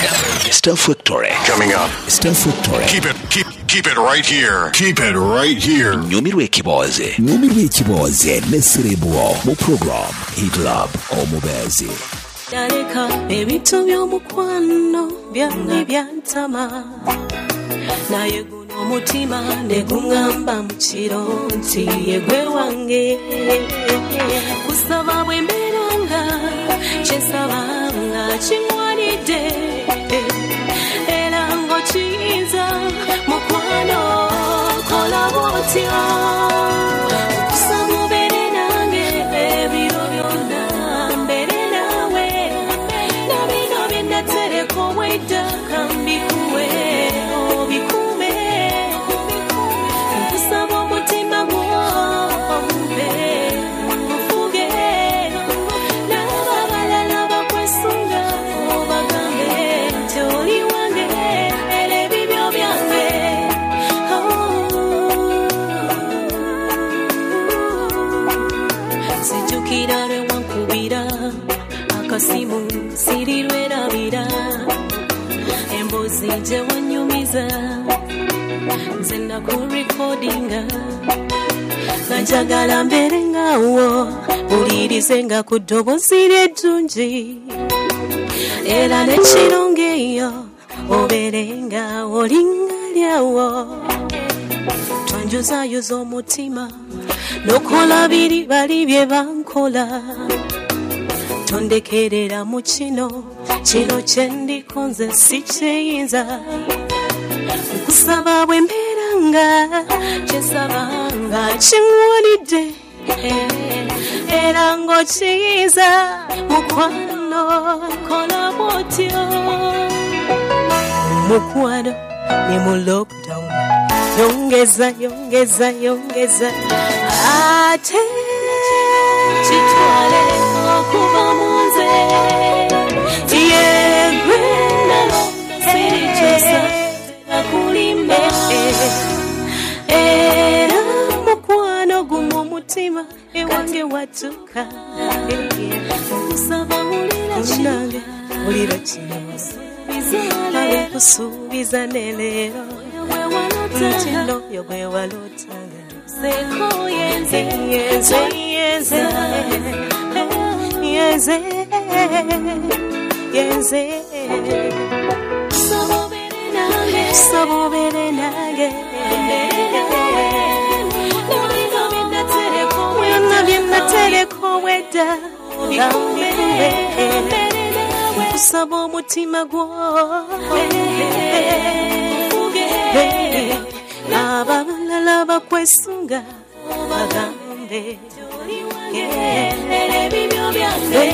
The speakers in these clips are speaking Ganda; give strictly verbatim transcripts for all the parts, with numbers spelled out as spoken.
Star Factory. Coming up. Star Factory. Keep it, keep, keep it right here. Keep it right here. Nyumirwa ekiboze. Nyumirwa ekiboze neserebuo mu program Hit Lab omubezi. Daleka ebintu by'omukwano byange byantama naye guno omutima ne gungamba mu kiro nti yegwe wange kusaba bwe mbeeranga kyesabanga kiŋwanidde era ng'okiyinza mukwano kola bw'otya kusaba obeere nange ebiro byonna mbere nawe nabino bye natereka obwedda kambikuwe obikume kusaba omutima gw'omube gufuge n'ababalala bakwesunga obagambe nti oli wange era ebibyo byange sijjukira lwe wankubira akasimu sirirwerabira embuzi gye wanyumiza nze nakurekodinga nga njagala mbeere ngaawo bulirize nga ku ddoboozi ly'eddungi era n'ekirungo eyo obeere nga olinga lyawo twanjuzayuza omutima n'okola biri bali bye bankola tondekerera mu kino kino kye ndikonze si kyeyinza nkusaba bwe mbeeranga kyesabanga kiŋwanidde era ng'okiyinza mukwano kola bw'otyo mukwano ne mu lockdown yongeza yongeza yongeza ate kitwale okuva mu nze yegwe nalo sirikyusa nakulimba era mukwano gumu omutima ewange watuka okusaba mulira kinange mulira kino alikusuubiza neleero kino yogwe walotanga seko yenze yenze yenze yenze yenze sabobere nange sabobere nange byonna byennatereko wedda kusaba omutima gwo ababalala bakwesunga bagambe ebibyo byange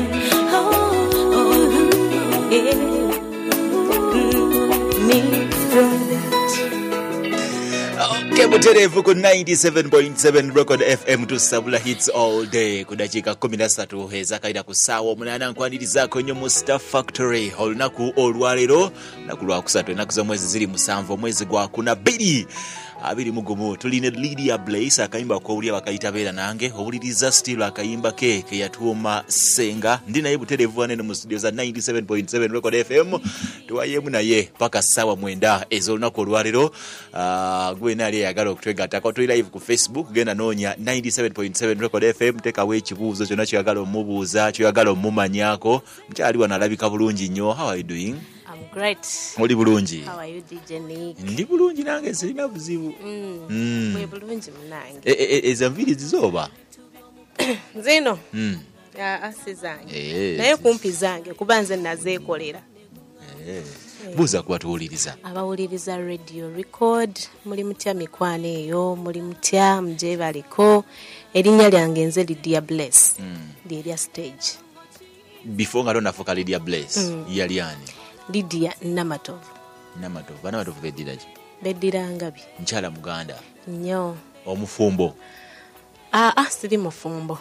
Kebuterevu ku ninety-seven point seven Record F M tusabula hits all day kudakika kumi na ssatu ezakaira ku ssaawa omunaana nkwanirizaako nnyo mu Star Factory olunaku olwaleero naku lwakusatu ennaku z'omwezi ziri musanvu omwezi gwa kuna bbiri abiri mu gumu tulina Lydia Blaze akayimba k'owulira bakayita beera nange owuliriza still akayimba ke ke yatuuma Senga ndi naye buterevu wanene mu studio za ninety-seven point seven Record F M tuwayeemu naye paka ssaawa mwenda ez'olunaku olwaleero gwe naali eyagala okutwegattako tuli live ku Facebook genda noonya ninety-seven point seven Record F M tekawo ekibuuzo kyonna kyoyagala omubuuza kyoyagala omumanyako mukyali wano alabika bulungi nnyo. How are you doing? I'm great. Oli bulungi? How are you D J Nick? Ndi bulungi nange sirina buzibu. Mm. Mm. Mwe bulungi munange. E, e, ezo nviri zizoba? Zino? Mm. Ya asi zange. Eh. Naye kumpi zange kuba nze nazeekolera. Eh. Buuza kuba tuwuliriza. Abawuliriza Radio Record muli mutya mikwano eyo muli mutya muje baliko erinnya lyange nze Lydia Bless. Mm. Lydia stage. Before nga tonafuuka Lydia Bless mm. yali ani? Lydia Namatovu. Namatovu. Namatovu beddira ki? Beddira ngabi. Nkyala Muganda. Nnyo. Omufumbo. Ah ah siri mufumbo.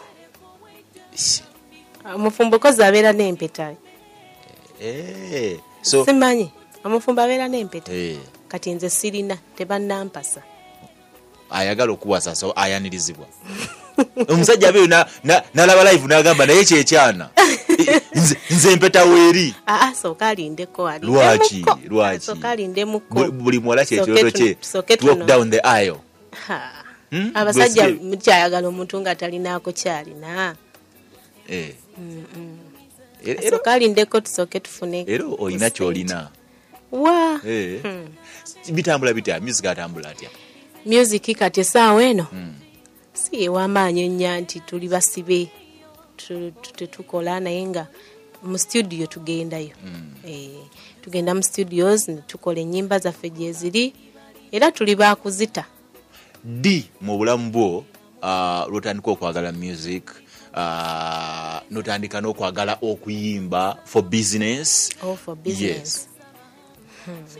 Omufumbo kozi abeera n'empeta. Eh. So simanyi omufumbo abeera n'empeta. Eh. Kati nze sirina tebannampasa. Ayagala okuwasa so ayanirizibwa. Omusajja abeyo na nalaba live n'agamba naye kyekyana nze nze mpeta weri aa soka alindeko ali lwaki lwaki soka alindemukko buli mwala kye kyoto kye walk down the aisle Hmm? Abasajja mukyayagala omuntu nga talinaako kyalina. Eh. Era soka alindeko tusooke tufune. Era olina kyolina. Wa. Eh. Bitambula bitya music atambula atya. Music kati essaawa eno. Si ewamaanyi ennyo nti tuli basibe tetukola naye nga mu studio tugendayo. Eh, tugenda mu studios ne tukola ennyimba zaffe gye ziri era tuli baakuzita. Di mu bulamu bwo uh, lwotandika okwagala music uh, notandika n'okwagala okuyimba for business. Oh, for business. Yes. Hmm.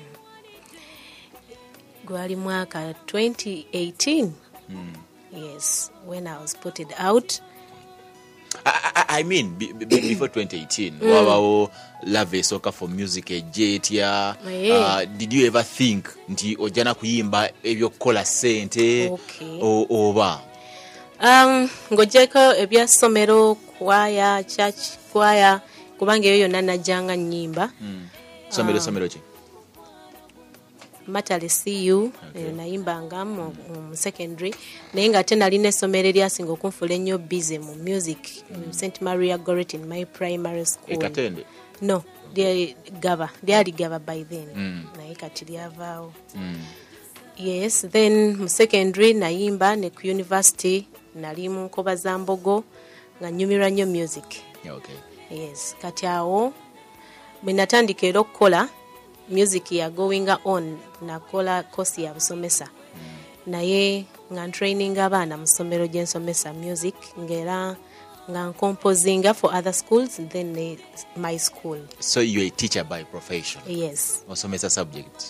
Gwali mwaka twenty eighteen. Hmm. Yes, when I was put it out. I, I, I mean b- b- before twenty eighteen mm. wabawo love soka for music ejetya. Oh, yeah. uh, did you ever think nti ojana kuyimba ebyokukola sente? Okay. o, oba um ngojeko ebya somero kwaya church kwaya kubanga eyo yonna najjanga nnyimba. mm. somero um, somero ki Matale C U. Okay. Nayimbanga mu um, secondary naye nga ate nalina essomero eryasinga okunfula ennyo busy mu music. mm. Saint Maria Goret in my primary school. Ekatende? No, lyali gaba lyali gaba by then. mm. Naye kati lyavaawo. mm. Yes, then mu secondary nayimba ne ku university nali mu Nkoba za Mbogo nga nyumirwa nnyo music. Okay. Yes, kati awo bwe natandika era okukola music ya going on nakola course ya busomesa. mm. Naye nga training abaana mu ssomero gye nsomesa music ngera nga composing for other schools and then uh, my school. So you're a teacher by profession? Yes. Osomesa subject?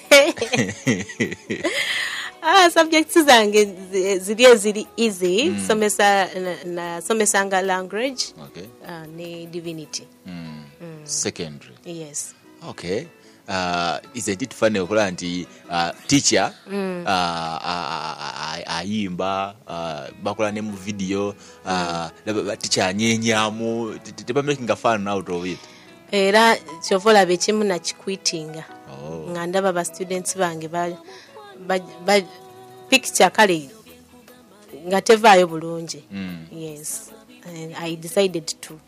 Ah, subjects zange zili zili easy. mm. Somesa na, na somesanga language. Okay. Uh, ne divinity. mm. Mm. Secondary? Yes. Okay. Uh, is it funny okola nti uh, teacher mm. uh, ayimba uh, bakola ne mu video uh, mm. teacher anyenyamu teba making a fun out of it? Era chovola bechimu na chikwitinga. Oh. Nga ndaba ba students bange ba, ba, ba picture kale nga tevaayo bulungi. mm. Yes, and I decided to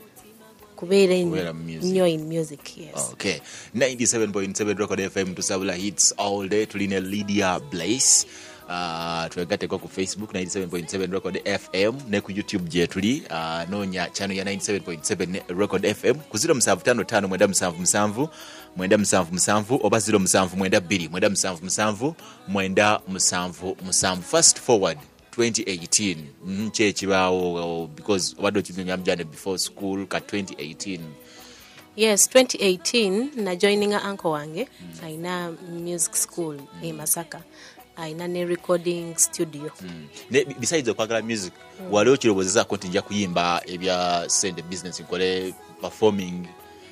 kubeera nnyo in music. Yes. Okay. ninety-seven point seven Record F M tusabula hits all day. Tuline Lydia Blaze. Uh, twegateko ku Facebook ninety-seven point seven Record F M ne ku YouTube je tuli uh, nonya channel ya ninety-seven point seven Record F M ku zero seven five five mwenda musanvu musanvu mwenda musanvu musanvu oba zero seven seven mwenda two mwenda musanvu musanvu mwenda musanvu musanvu. Fast forward twenty eighteen nche chibawo because wado chinyam jane before school ka twenty eighteen. Yes, twenty eighteen na joining a uncle wange mm. aina music school mm. e Masaka. Aina ne recording studio. mm. Ne, besides okwagala music mm. wale okirobozeza ko ntinja kuyimba ebya send business nkole performing?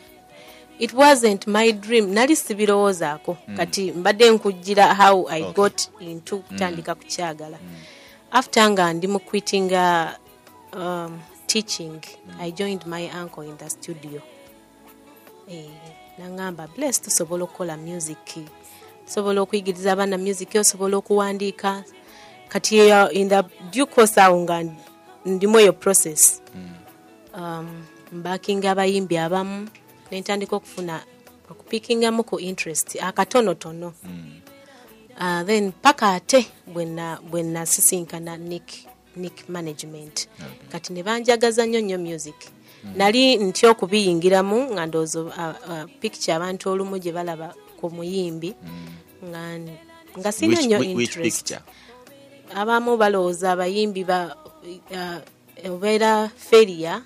It wasn't my dream. Nali sibirowozaako. mm. Kati mbadde nkujjira how I okay. got into kutandika mm. kukyagala. mm. After nga ndi mu quitting uh, um, teaching, mm. I joined my uncle in the studio. Eh, nangamba blessed tusobola okukola music. Sobola okuyigiriza abaana music, osobola okuwandiika. Kati in the due course awo nga ndimu eyo process. mm. Um, mbakinga abayimbi abamu nentandika okufuna okupikingamu ku interest akatonotono. mm. Uh, then paka ate bwena bwena sisinkana Nick Nick management. Okay. Kati ne banjagaza nnyo nnyo music. mm. Nali ntyo okubiyingiramu nga ndozo uh, uh, picture abantu olumu gye balaba ku muyimbi. mm. nga nga sina nnyo interest. Which picture? Abamu balowooza abayimbi ba uh, obeera failure.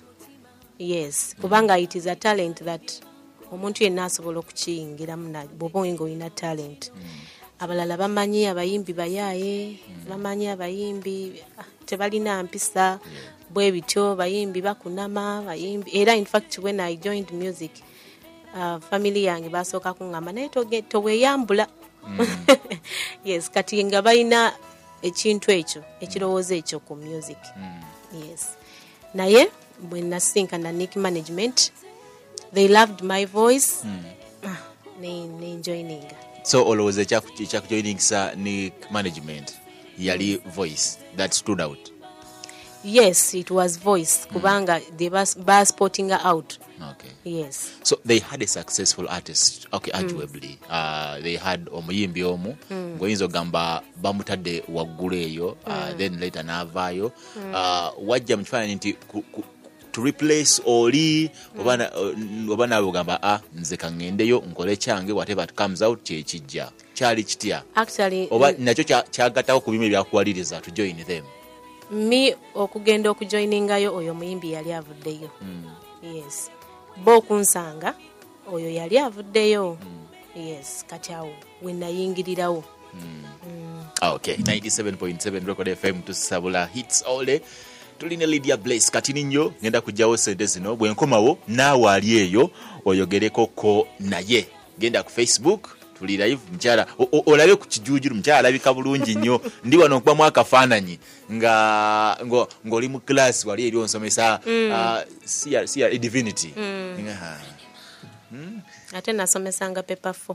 Yes, mm. kubanga it is a talent that omuntu yenna asobola okukiyingiramu na bw'oba ng'olina talent. mm. Abalala bamanyi abayimbi bayaaye, mm. bamanyi abayimbi tebalina mpisa. yeah. Bwe bityo bayimbi bakunama bayimbi era in fact when I joined music uh, family yange basooka kungamba naye toweyambula. mm. Yes, kati nga balina ekintu ekyo ekirowoozo ekyo ku music. mm. Yes, naye when nasinkana Nick management, they loved my voice. Mm. Ah, ne ne joining. So always a chak chak joining sa Nick management. Yali mm. voice that stood out. Yes, it was voice. Mm. Kubanga they was bar spotting her out. Okay. Yes. So they had a successful artist. Okay, arguably. Mm. Uh, they had omuyimbi omu. Mm. Goyinzo gamba bamutadde waggulu eyo. Uh, mm. Then later navayo. Mm. Uh, wajja mu kifaananyi nti to replace oli mm. obana obana abugamba ah nze kangendeyo nkole kyange whatever it comes out kye kijja. Kyali kitya. Actually. Oba nakyo kyagattawo ku bimwe byakuwaliriza to join them. Me okugenda okujoiningayo oyo muyimbi yali avuddeyo. Mm. Yes. Bo kunsanga oyo yali avuddeyo. Mm. Yes, kati awo we nayingirirawo. Mm. Mm. Okay, ninety-seven point seven Record F M tusabula hits all day. Tulina Lydia Blaze kati ninyo ngenda kujjawo sente zino bwe nkomawo naawe ali eyo oyogereko ko naye. Genda ku Facebook tuli live mchara olabe ku kijuujuru mchara alabika bulungi nnyo ndi wano okuba mu akafaananyi nga ngo ngoli mu class wali eri onsomesa mm. uh, sia sia divinity mm. nga hmm? Ate nasomesanga paper four.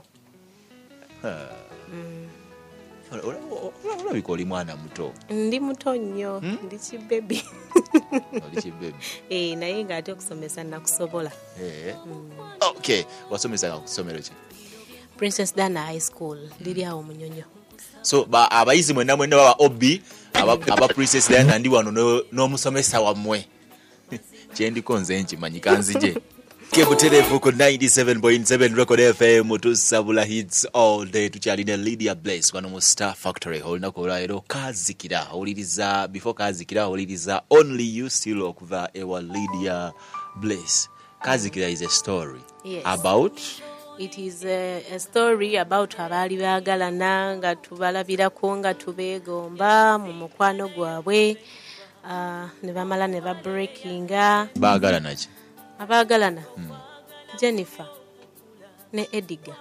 Mm. Olabika oli mwana muto. Ndi muto nnyo. Hmm? Ndi kibebi. Oli kibebi. Eh, naye nga ate okusomesa nakusobola. Eh. Mm. Okay, wasomesa ku ssomero ki? Princess Dana High School liri awo Munyonyo. So ba abayizi mwenna mwenna baba obi aba, aba Princess Dana ndi wano no, no musomesa wamwe. Kyendiko nze nkimanyi kanzije. Kebuterefu ku ninety-seven point seven Record F M tusabula hits all day tukyalina Lydia Blaze wano mu Star Factory olunaku olwaleero kazikira owuliriza before kazikira owuliriza Only You Still okuva ewa Lydia Blaze. Kazikira is a story. Yes. About it is a, a story about abaali baagalana nga tubalabirako nga tubeegomba mu mukwano gwabwe uh, ne bamala ne babreakinga. Baagalana ki? Abaagalana hmm. Jennifer ne Edgar.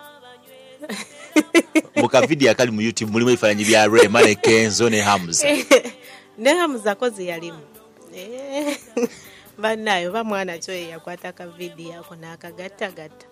Muka video akali mu YouTube mulimu ebifaananyi bya Rema ne Kenzo ne Hamza. Ne Hamza kozi yalimu. Eh. Banayo ba mwana kyo yakwata ka video yako n'akagatta gatta.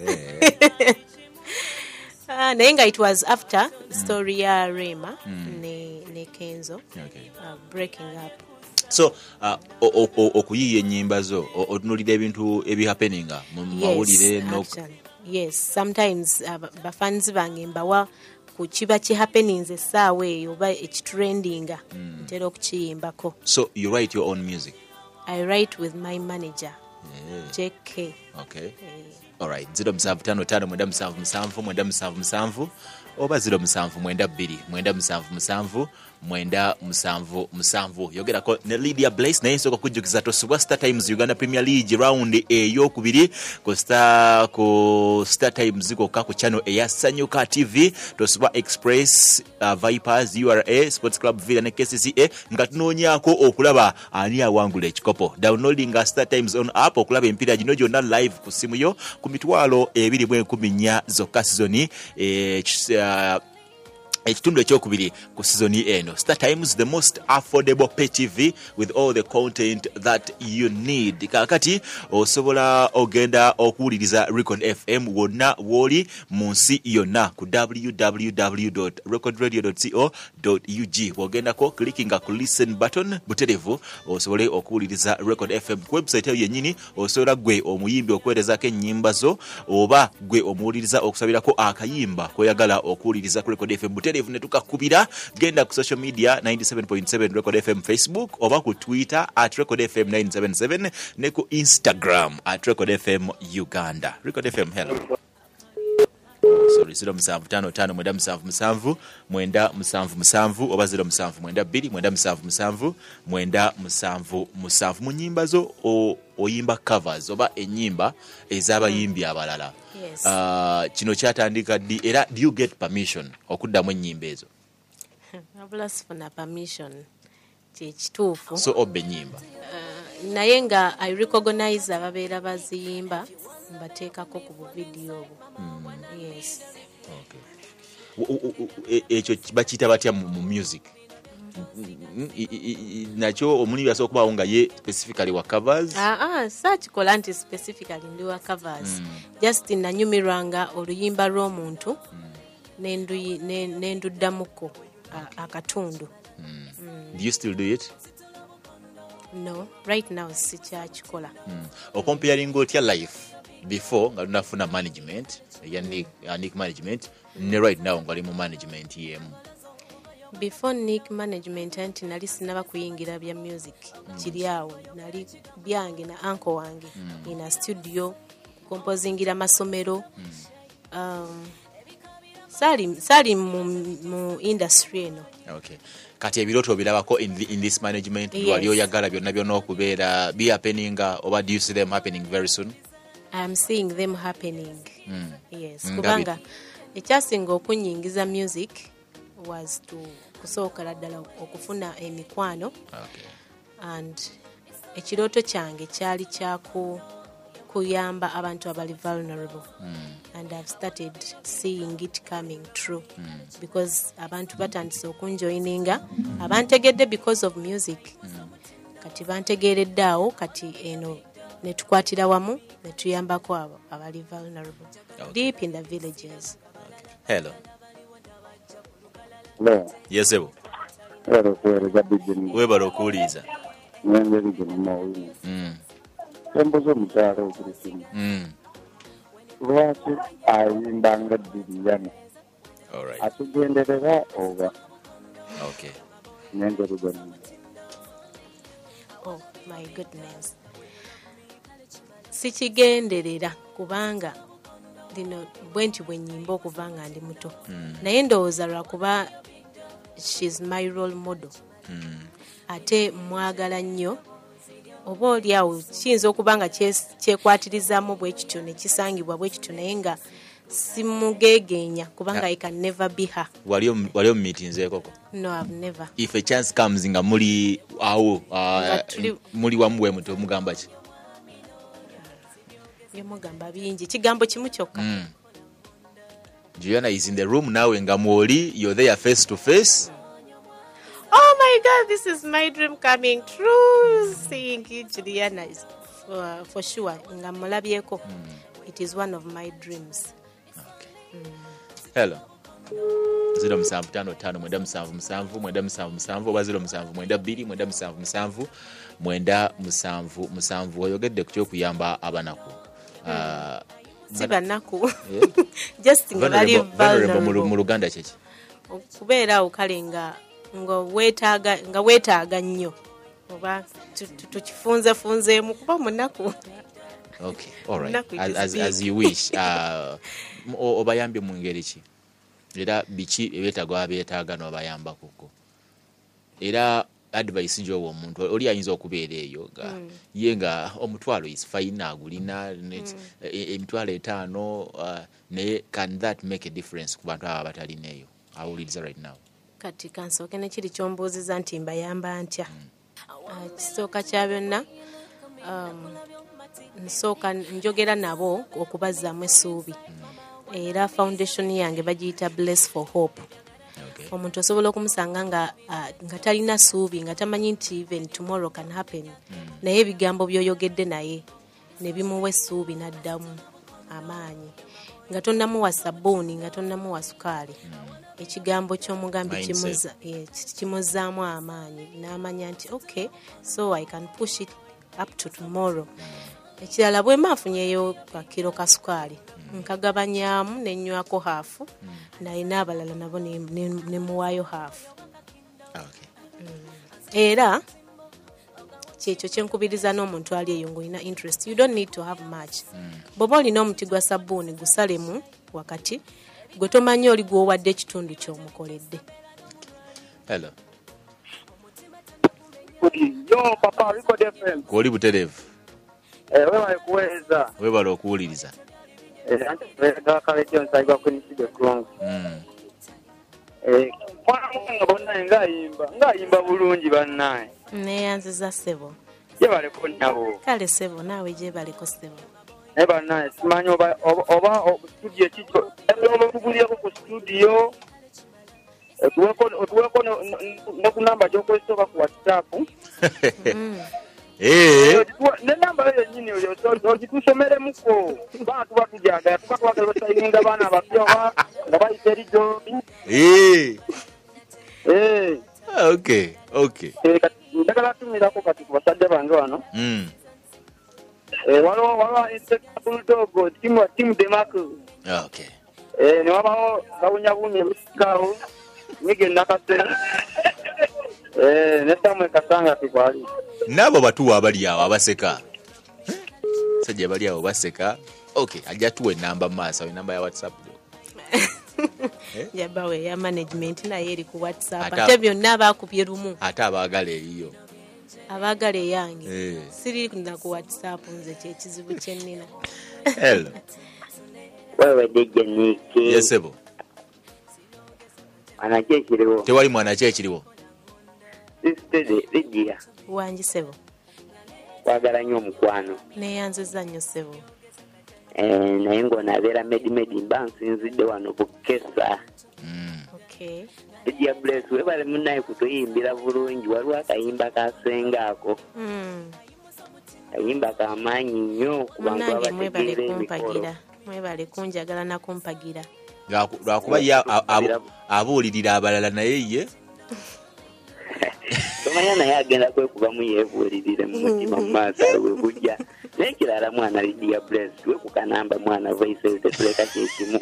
Ah, nayenga it was after story ya Rema mm. ne ne Kenzo. Okay. Uh, breaking up. So uh, okuyiya ennyimba zo otunulira ebintu ebi happeninga mu mawulire no. Yes, sometimes uh, bafanzi bange mbawa ku kiba ki happenings essaawa eyo oba ekitrendinga mm. ntera okukiyimbako. So you write your own music? I write with my manager. Yeah. J K. Okay. Yeah. All right. zero seven five five mwenda musanvu musanvu mwenda musanvu musanvu oba zero musanvu mwenda bbiri mwenda musanvu musanvu mwenda musanvu musanvu yogerako ne Lydia Blaze naye nsooka kujjukiza tosubwa Star Times Uganda Premier League round eyokubiri ku Star ku Star Times kokka ku channel eya Sanyuka T V tosubwa Express uh, Vipers U R A Sports Club Villa ne K C C A nga tunoonyako okulaba ani awangula ekikopo. Downloading Star Times on app okulaba empira gino gyonna live ku simu yo ku mitwalo ebiri mu enkumi nnya zokka sizoni eh, uh, ekitundu ekyokubiri ku season eno. Star Times, the most affordable pay T V with all the content that you need. Kakati osobola ogenda okuwuliriza Record F M wonna woli mu nsi yonna ku w w w dot record radio dot co dot u g. Wogendako clickinga ku listen button buterevu osobole okuwuliriza Record F M ku website eyo yennyini. Osobola gwe omuyimbi okuweerezako ennyimba zo oba gwe omuwuliriza okusabirako akayimba kweyagala okuwuliriza ku Record F M buterevu ne tukakubira. Genda ku social media ninety-seven point seven Record F M Facebook oba ku Twitter at Record F M nine seven seven ne ku Instagram at Record F M Uganda. Record F M, hello. Sorry, zero musanvu tano tano mwenda musanvu musanvu mwenda musanvu musanvu oba zero musanvu mwenda bbiri mwenda musanvu musanvu mwenda musanvu musanvu. Mu nnyimba zo oyimba covers oba ennyimba ez'abayimbi abalala. Yes. Uh, kino kyatandika ddi era do you get permission okuddamu ennyimba ezo? Abula sifuna permission kyekituufu. So obbe ennyimba. Uh, naye nga I recognize ababeera baziyimba mbateekako ku buvidiyo obwo. Mm. Yes. Okay. Ekyo bakiyita batya mu music? nakyo omuni yasobola okubaawo nga ye specifically wa covers. Ah, ah, sakikola nti specifically ndi wa covers. Mm. Just nanyumirwanga oluyimba lw'omuntu mm. nendu nenduddamuko akatundu. Mm. Mm. Do you still do it? No, right now sikyakikola. Mm. Ocomparing otya life before nga lunafuna management ya Nick, uh, Nick management ne right now ngali mu management yemu. Before Nick management anti nali sinaba kuyingira bya music mm. kiri awo nali byange na uncle wange mm. in a studio composingira masomero mm. um sali sali mu, mu industry no. Okay. Kati ebiroto birabako in, in this management yes. wali oyagala byonna byonna okubeera be happening or do you see them happening very soon? I'm seeing them happening. Mm. Yes. Mm, kubanga ekyasinga okunyingiza music was to kusooka ddala okufuna emikwano. Okay. And ekiroto kyange kyali kyaku kuyamba abantu abali vulnerable. Mm. And I've started seeing it coming true mm. because abantu batandise okunjoininga abantegedde because of music. Mm. Kati bantegeredde awo kati eno netukwatira wamu netuyambako abo abali vulnerable. Okay. Deep in the villages. Okay. Hello. Hello. Yes, ebo. Hello, kwere gabijini. Webalo okuwuliriza. Nyange bijini mawini. Mm. Embuzo mutalo okirisimu. Mm. Lwaki ayimbanga diriyana. All right. Atugenderera oba. Okay. Nyange bijini. Oh my goodness. Sikigenderera kubanga dino bwenti bwenyimba okuvanga ndi muto. Mm. Naye ndowooza lwakuba she's my role model. Mm. Ate mwagala nnyo oba oli awo kiyinza okuba nga kyekwatirizaamu bwe kityo ne kisangibwa bwe kityo naye nga simugeegenya kubanga I can never be her. Wali wali mu meetings ekoko? No, I've never. If a chance comes nga muli awo uh, muli wamu bwe muto mugamba ki? Yomugamba bingi kigambo kimu kyokka. Mm. Juliana is in the room nawe nga mwoli you're there face to face. Oh my God, this is my dream coming true. Seeing you, Juliana, is for, for sure. Nga mulabyeko. Mm. It is one of my dreams. Okay. Mm. Hello. zero musanvu tano tano mwenda musanvu musanvu mwenda musanvu musanvu oba zero musanvu mwenda bbiri mwenda musanvu musanvu mwenda musanvu musanvu oyogedde ku kyokuyamba abanaku. Uh, Siba naku. Just nga bali vulnerable mu Luganda kyeki. Okubeera okalenga nga wetaaga nga wetaaga nnyo oba tukifunze funzeemu kuba munaku. Okay, all right. As, as, as you wish. Uh, obayambe mu ngeri ki? Era biki ebyetaaga abeetaaga n'obayamba kuko. Era advice njo omuntu oli ayinza okubeera eyo nga mm. ye nga omutwalo is fine agulina mm. emitwalo etaano uh, ne can that make a difference ku bantu aba batalina eyo awuliriza right now? Kati kansooke nekiri kyombuuziza nti mbayamba ntya. Mm. Uh, kisooka kya byonna um, nsooka njogera nabo okubazzaamu essuubi. Mm. Era foundation yange bagiyita Bless for Hope. Okay. Omuntu osobola okumusanga nga uh, nga talina suubi nga tamanyi nti even tomorrow can happen. Mm. Naye ebigambo byoyogedde naye ne bimuwa essuubi n'addamu amaanyi nga tonnamuwa sabbuuni nga tonnamuwa sukaali. Mm. Ekigambo ky'omugambi kimuza yeah, kimuzaamu amaanyi n'amanya nti okay so I can push it up to tomorrow. Mm. Ekirala bwe maafunyeyo kakiro ka sukaali mm. nkagabanyaamu ne nywako haafu mm. naye n'abalala nabo ne, ne, ne muwaayo haafu. Okay. Mm. Era kyekyo kyenkubiriza n'omuntu ali eyo ng'olina interest you don't need to have much. Mm. Bw'oba olina omuti gwa sabbuuni gusalemu wakati gwe tomanyi oli gw'owadde ekitundu ky'omukoledde. Hello. Yo papa Record F M. Kwoli butereevu. Eh wewe kuweza. Webala okuwuliriza. Eh anti twega kalejo nsaiba kuniside krongo. Mm. Eh kwa bonna ngayimba ngayimba bulungi bannaye. Neyanziza ssebo. Je baleko nabo. Kale ssebo naawe je baleko ssebo. Eh bannaye simanyi oba oba studio kiko. Ebo bugulira ku studio. Tuweko tuweko no ku namba gy'okozesa ku WhatsApp. Eh. Ne namba yo yennyini oyo ogitusomeremuko. Bantu batujagala tuba twagala basayininga baana abapya nga bayita eridobi. Eh. Eh. Okay, okay. Ndagala tumirako kati ku basajja bange wano. Mm. Eh, waliwo waliwo Inspector Bulldog, timu wa timu Demaco. Okay. Eh, ne wabawo bawunyabunya ebisikaawo, Miguel Nakase. Eh, ne Samuel Kasanga tikwali. Nabo batuwa abali awo abaseka. Sajja bali awo baseka. Okay, ajja tuwe namba maaso, namba ya WhatsApp. Jabawe ya management naye eri ku WhatsApp. Ata- Ate byonna abaakubye lumu. Ate abaagala eyiyo. Abaagala eyange. Eh. Siri na ku WhatsApp nze kyekizibu kye nnina. Hello. Wewe dije niki. Yesebo. Anachekiriwo. Tewali mwana kye ekiriwo. Sister Lydia. Wangi sebo. Wagala nnyo omukwano. Neeyanziza nnyo sebo. Eh, naye ng'onabeera medi medi mba nsinzidde wano bukesa. Okay. Lydia Bless webale munnaye kutuyimbira bulungi waliwo akayimba kasenga ako. Mm. Kayimba kamaanyi nnyo ku bantu Munange mwebale abategeera emikolo. kumpagira. Mwebale kunjagala na kumpagira. Lwaku- Lwakuba ya a- abo- abuulirira abalala naye ye. Tomanya naye agenda kwekubamu yeebuulirire mu mutima mu maaso awe bujja. Naye kirala mwana Lydia Bless we ku kanamba mwana voices tetuleka kyekimu.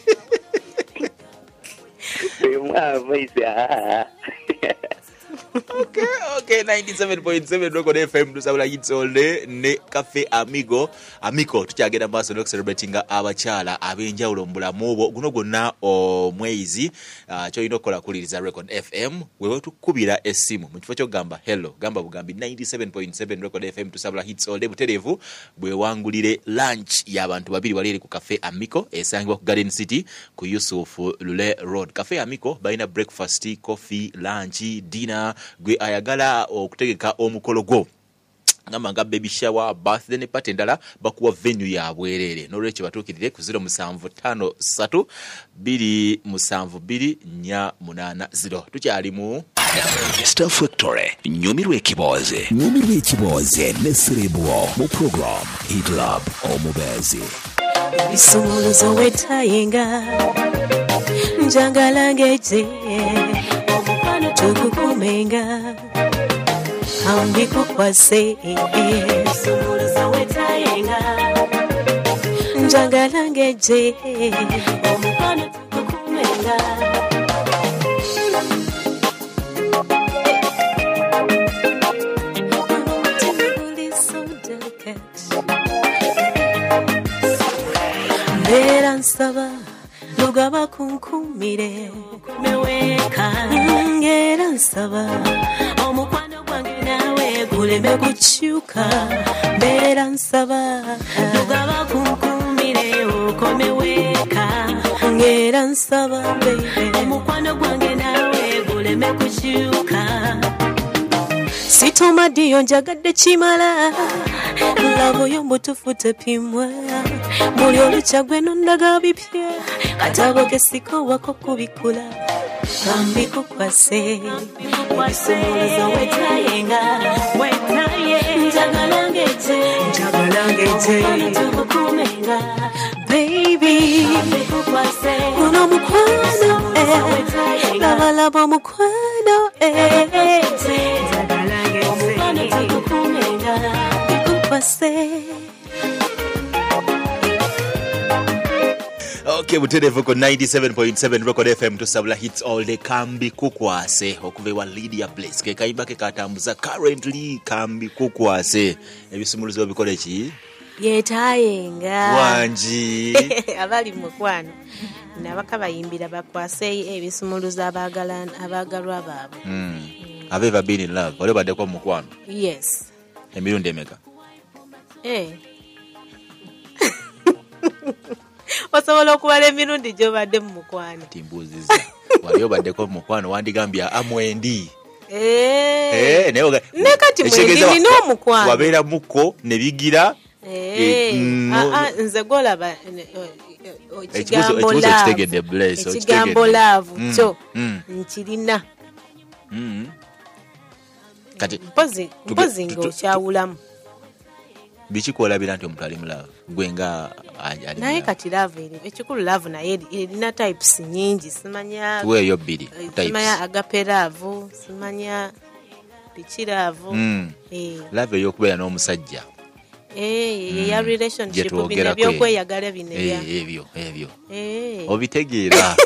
Uyu mwana voice ah. Okay, okay, ninety-seven point seven Record F M tusabula hits all day ne Cafe Amigo. Amigo tukyagenda maaso no celebratinga abakyala ab'enjawulo mu bulamu bwo. Guno gwonna omwezi uh, kyolina okukola kuliriza Record F M wewe tukubira essimu mu kifo ky'okugamba hello gamba bugambi ninety-seven point seven Record F M tusabula hits all day butereevu bwewangulire lunch y'abantu babiri wali eri ku Cafe Amigo esangibwa ku Garden City ku Yusuf Lule Road. Cafe Amigo balina breakfast, coffee, lunch, dinner gwe ayagala okutegeka omukolo gwo ngamba nga baby shower, birthday ne party endala bakuwa venue ya bwerere n'olwekyo batuukirire ku zero seven five three two two seven two four eight zero. Tukyali mu Star Factory nyumirwa ekiboze nyumirwa ekiboze ne Cerebral mu program Hit Lab omubezi Bisumuluzo wetayenga njagala ngeje omukwano tukukumenga ambi kukwase bisumuluzo wetayenga njagala ngeje omukwano tukukumenga Mbera nsaba lugaba kunkumire meweka ngera nsaba omukwano gwange nawe guleme kukyuka mbera nsaba lugaba kunkumire okomeweka ngera nsaba baby omukwano gwange nawe guleme kukyuka Sitoma diyo njagadde kimala Lavo yombutufu tepimwa Muli olucha gweno ndaga bipye Katabo kesiko wako kubikula Kambi kukwase Bisumulizo wetayenga Njagala ngeje Njagala ngeje Tukukumenga Baby Uno mukwano eh Lava lava mukwano eh Njagala ngeje Tukukumenga Kukwase Okay, buterevu ko ninety-seven point seven Record F M tusabula hits all day kambi kukwase okuvewa Lydia Bless ke kayimba ke katambuza currently kambi kukwase ebisumuluzo bikole ki yetayenga wanji abali mukwano nabaka bayimbira bakwase ebisumuluzo abagala abagalwa baabo mm. Have ever been in love wale bade kwa mukwano yes emirundi emeka eh osobola okubala emirundi gy'obadde mu mukwano timbuziza wali obadde ko mukwano wandigambya amwendi eh eh naye ne kati mwendi nina omukwano wabeera muko ne bigira eh a nze golaba ekigambo love ekigambo love kyo nkirina Mm. Kati mpozi mpozi ngo kyawulamu biki kwolabira nti omuntu ali mu love gwe nga ali naye kati love eri ekikulu love naye erina types nyingi simanya tuweeyo bbiri simanya agape love simanya biki love mm. eh love ey'okubeera n'omusajja eh ya relationship Gyetwogera bino kwe. byokweyagala bino bya Eh, ebyo ebyo eh obitegeera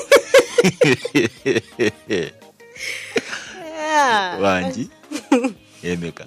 yeah. wangi emeka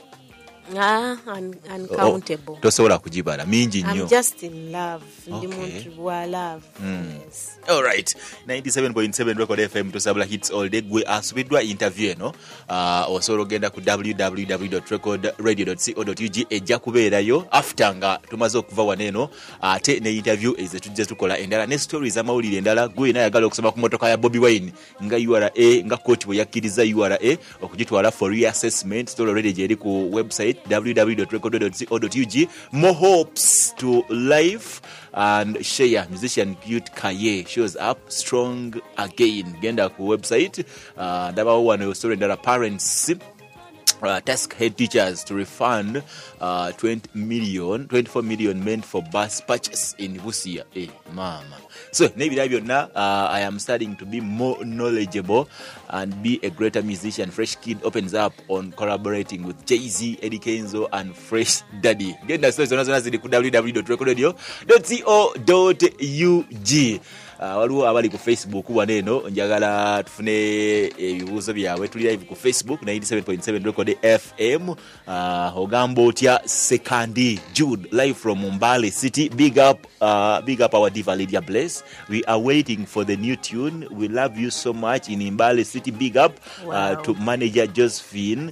Ah, un- uncountable. tosobola kugibala mingi I'm nnyo just in love. Ndi Okay. muntu wa love. Yes. alright ninety-seven point seven record F M tusabula hits all day gwe asubiddwa interview eno uh, osobola ogenda ku w w w dot record radio dot co dot u g ejja kubeerayo after nga tumaze okuva waneeno ate ne interview eze tujja tukola endala ne stories amawulire endala gwe nayagala okusoma ku motoka ya Bobby Wine nga U R A nga court bwe yakkiriza U R A okugitwala for reassessment story already gyeri ku website w w w dot record dot co dot u g more hopes to life and share musician Cute Kaye shows up strong again genda ku website uh, ndabawo wano story endala parents Uh, task head teachers to refund uh, twenty million, twenty-four million meant for bus purchase in Busia. Eh, mama. So, nebira byonna, uh, I am starting to be more knowledgeable and be a greater musician. Fresh Kid opens up on collaborating with Jay-Z, Eddie Kenzo, and Fresh Daddy. Get the stories on us at w w w dot record radio dot co dot u g. Uh, waliwo abali ku Facebook waneeno njagala tufune ebibuuzo byabwe tuli live ku Facebook ninety-seven point seven record F M. uh, ogamba otya Sekandi Jude live from Mbale City. Big up uh, big up our diva Lydia Bless. We are waiting for the new tune. We love you so much in Mbale City. Big up uh, Wow. to manager Josephine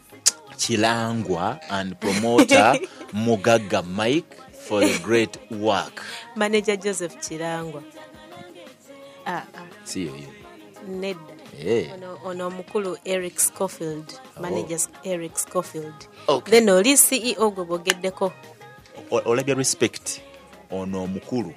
Chilangwa and promoter Mugaga Mike for the great work. Manager Joseph Chirangwa. Ah, ah. See you. Nedda. Hey. Ono, ono mukulu Eric Schofield. Manager Eric Schofield. Okay. Then oli C E O gwe bogeddeko. O- olabya respect ono omukulu.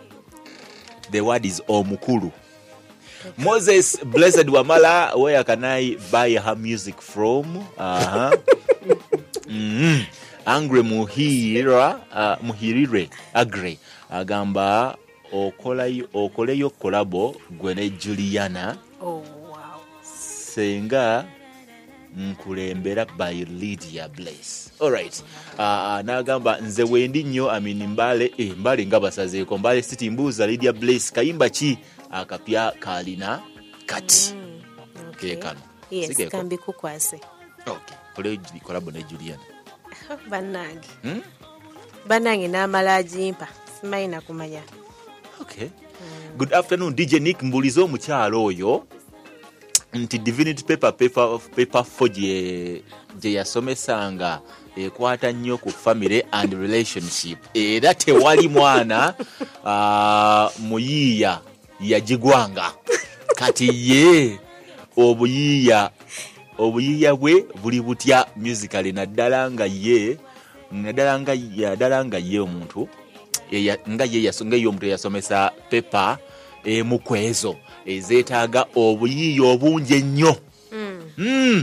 The word is omukulu. Moses Blessed Wamala, where can I buy her music from? Uh-huh. mm-hmm. Angry Muhira, uh, Muhirire Agre agamba okolayo okoleyo kolabo gwe ne Juliana Oh wow. senga nkulembera by Lydia Bless. All right. Uh, nagamba nze wendi nnyo amini Mbale eh, Mbale nga basazeeko Mbale City mbuuza Lydia Bless kayimba ki akapya kalina kati Mm, okay. kekano Yes, Sikeeko? kambi kukwase. Okay. Koleyo kolabo ne Juliana. Bannange. Hmm? Bannange n'amala agimpa. Simanyi na kumanya. Okay. Good afternoon D J Nick mbulizo omukyalo oyo nti Divinity Paper Paper Paper for gye gye yasomesanga ekwata nnyo ku family and relationship era tewali mwana uh, muyiiya yagigwanga kati ye obuyiiya obuyiiya bwe buli butya musically naddala nga ye naddala nga naddala nga ye omuntu Eya, nga ye yasonga yo omuntu yasomesa pepa e mukwezo ezeetaaga obuyiiya obungi ennyo. Mm. Mm.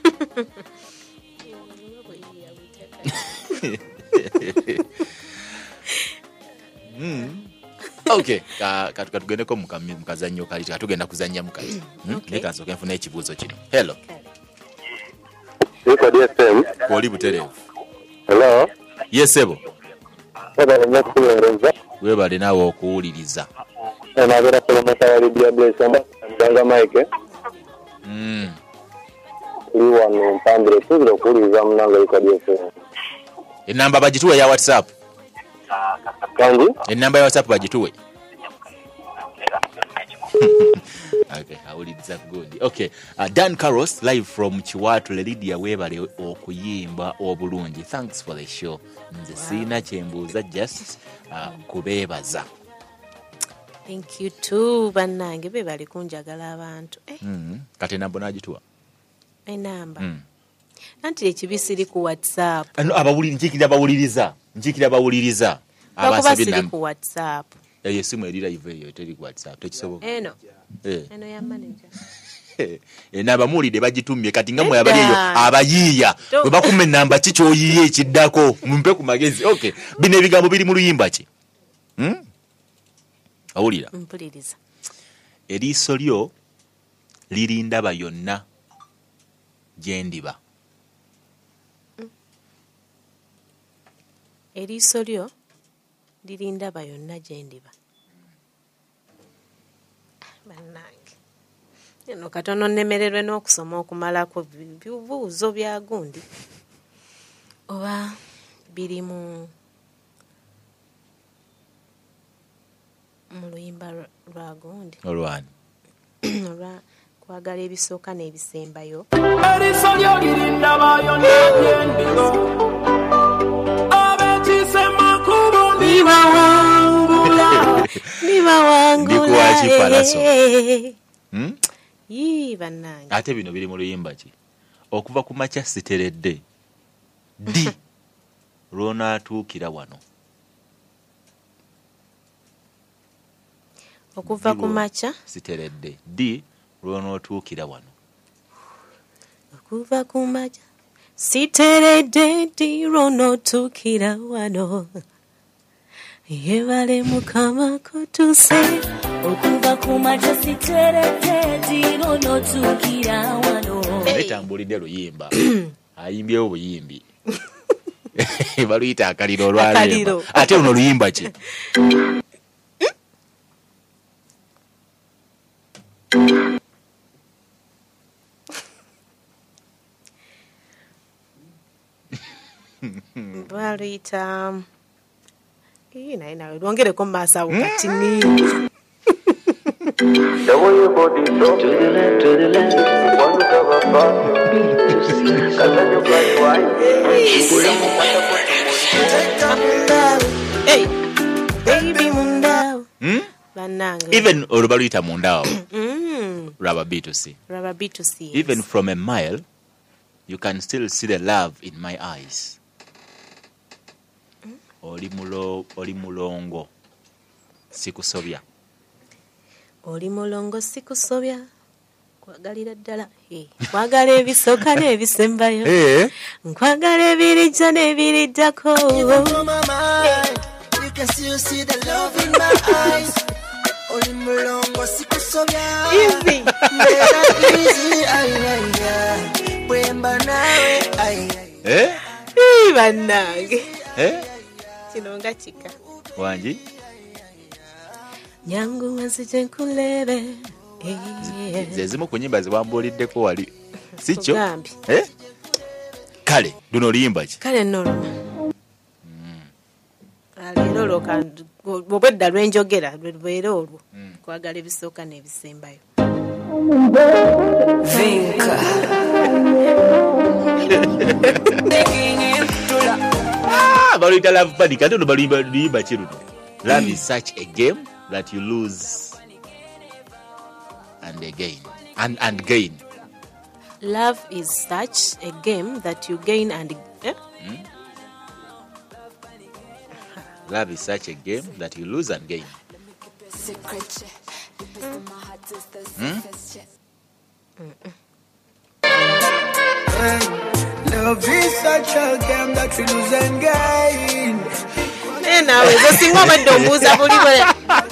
mm. Okay, ka katugendeko mukazannyo kali katugenda kuzannya mukati. Mm? Okay. Leka nsooke nfuna ekibuuzo kino. Hello. Record F M. Oli butereevu. Hello. Yes, ebo. Oba nnyo kuweereza. Weebale naawe okuwuliriza. Nabeera promota ya Lydia Bless amba Mugaga Mike. Mm. Tuli wano mpambire tuzira okuwuliriza munange Record F M. Enamba bagituwe ya WhatsApp. Kandi Enamba ya WhatsApp bagituwe. Okay, awuliriza good. Okay, uh, Dan Carlos live from Chiwatu Lydia weebale okuyimba obulungi. Thanks for the show. Nze sina kyembuuza just uh, kubeebaza. Thank you too bannange be bali kunjagala abantu. Eh, Mm. Kati enamba nagituwa. enamba. Mm. Nanti ekibisiri ku WhatsApp. Ano abawuliriza njikira abawuliriza. Njikira abawuliriza. Bakuba siri ku WhatsApp. Eyo simu eri live eyo teri ku WhatsApp tekisoboka. Eno. Eh. Eno ya manager. enamba muwulidde bagitumye kati nga mwe abali eyo abayiiya bwe bakuma enamba ki kyoyiiya ekiddako mumpe ku magezi. Okay, bino ebigambo biri mu luyimba ki? Hmm? Awulira? Mpuliriza. Eriiso lyo liri ndaba yonna gye ndiba. Eriiso lyo liri ndaba yonna gye ndiba. Bannange, eno katono nnemererwe n'okusoma okumalako bibuuzo bya gundi oba biri mu mu luyimba lwa gundi olwani olwa kwagala ebisooka n'ebisembayo. Eriiso lyo liri ndaba yonna gye ndiba. Ndikuwaki palaso. Hmm? Yii bannange. Ate bino biri mu luyimba ki? Okuva ku makya siteredde di lw'onaatuukira wano. Okuva ku makya siteredde di lw'onootuukira wano. Okuva ku makya siteredde di lw'onootuukira wano. Yebale mukama kutuse okuva ku makya siteredde di lw'onootuukira wano. Etambulidde luyimba ayimbyewo buyimbi baluyita akaliro olwaleero. Ate luno luyimba ki? Baluyita iyi naye nawe lwongereko mu maaso awo kati ni Hey, baby mundao. Hmm? Bannange. Even olubaluyita mundao. Mm. Rubber B to C. Rubber B to C. Yes. Even from a mile, you can still see the love in my eyes. Oli mulo oli mulongo sikusobya. Oli mulongo sikusobya. Kwagalira ddala. Eh, kwagala ebisooka n'ebisembayo. Eh. Nkwagala ebirijja n'ebiriddako. You can still see the love in my eyes. Oli mulongo sikusobya. Easy. Easy. Ay ay ay. Bwemba nawe ay ay. Eh? Eh, bannange. Eh? Kino nga kika. Wanji? Nyangu wanzije nkulebe. Ze zimu ku nnyimba ziwambuuliddeko wali. Si kyo? Kugambi. Eh? Kale, luno oluyimba ki? Kale noluma. Leero olwo obwedda lwenjogera lweera olwo kwagala ebisooka n'ebisembayo. Vinka. Ah, baluyita love panic. Ate ono baluyimba ki luno? Love is such a game that you lose and again and and gain. Love is such a game that you gain and eh? Hmm? Love is such a game that you lose and gain. Hmm? Love is such a game that you lose and gain. Nena wezo singa badde ombuuza buli bwe.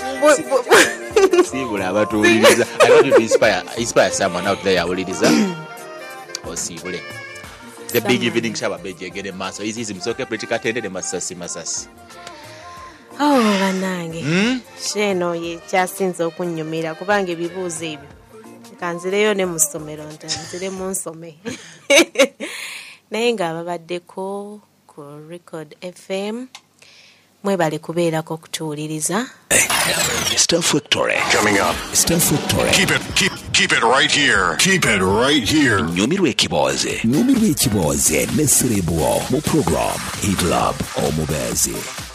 Sibula abatuuliriza. I want you to inspire inspire someone out there awuliriza. Osibule. The big evening shower bejegere maaso. Izi zimsoke pretika tendere masasi masasi. Oh bannange. Hmm? Sheno ye kyasinze okunnyumira kubanga ebibuuzo ebyo. Kanzireyo ne mu ssomero ntanzire mu nsome. Naye ng'ababaddeko ku Record F M mwebale kubeerako okutuwuliriza. Star Factory. Coming up. Star Factory. Keep it, keep, keep it right here. Keep it right here. Nyumirwa ekiboze. Nyumirwa ekiboze ne Cerebral mu program Hit Lab Omubezi.